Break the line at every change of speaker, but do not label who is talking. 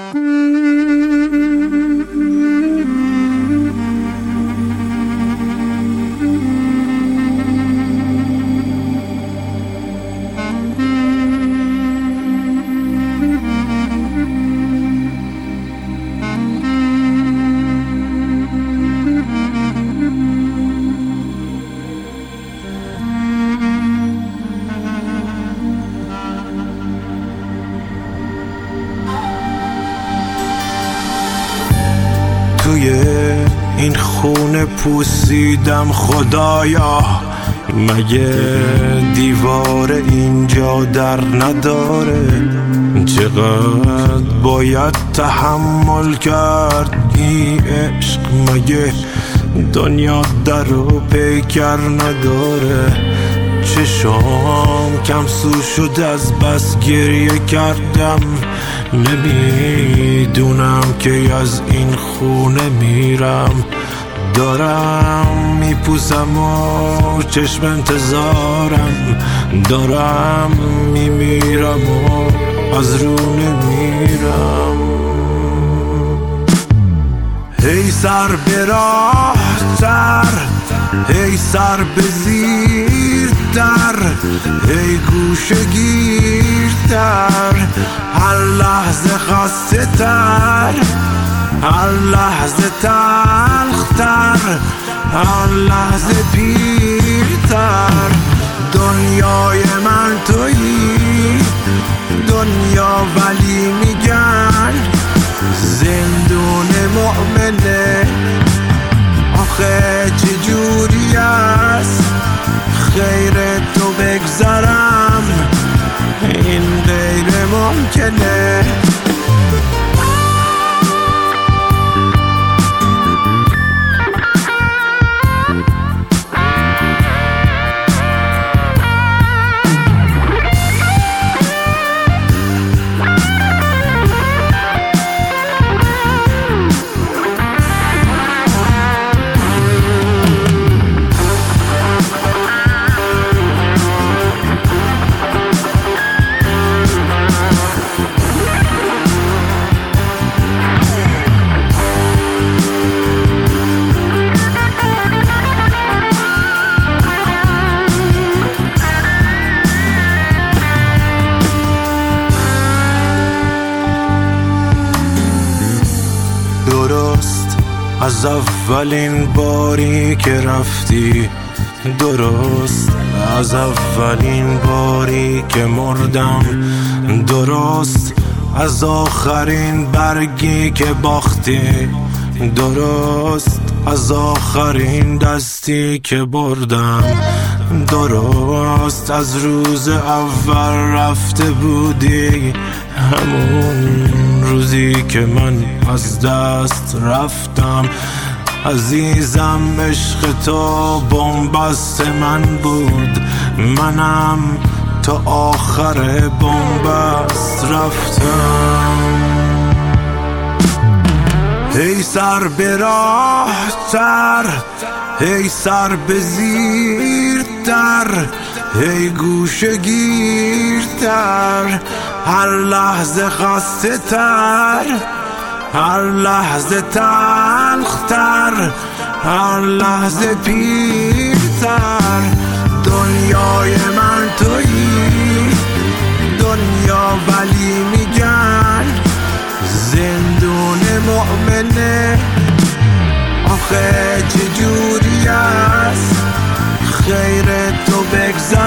توی این خونه پوسیدم خدایا، مگه دیوار اینجا در نداره؟ چقدر باید تحمل کرد این عشق، مگه دنیا در و پیکر نداره؟ چشام کم سو شد از بس گریه کردم، نمیدونم که از این خونه میرم. دارم میپوسم و چشم انتظارم، دارم میمیرم و از رو نمیرم. هی سر به راه تر، هی سر به زیر در، هی گوشه گیرتر، هر لحظه خسته تر، هر لحظه تلختر، هر لحظه پیرتر. دنیای من تویی دنیا، ولی میگن زندون مؤمنه. آخه چجوری است خیر تو بگذرم، این غیر ممکنه. درست از اولین باری که رفتی، درست از اولین باری که مردم، درست از آخرین برگی که باختی، درست از آخرین دستی که بردم، درست از روز اول رفته بودی، همون روزی که من از دست رفتم. عزیزم عشق تو بن‌بست من بود، منم تا آخر بن‌بست رفتم. هی سر به راه تر، هی سر به زیر در، هی گوشه گیرتر، هر لحظه خسته تر، هر لحظه تلختر، هر لحظه پیرتر. دنیای من تویی دنیا، ولی میگن زندون مؤمنه. آخه چجوری است خیر تو بگذر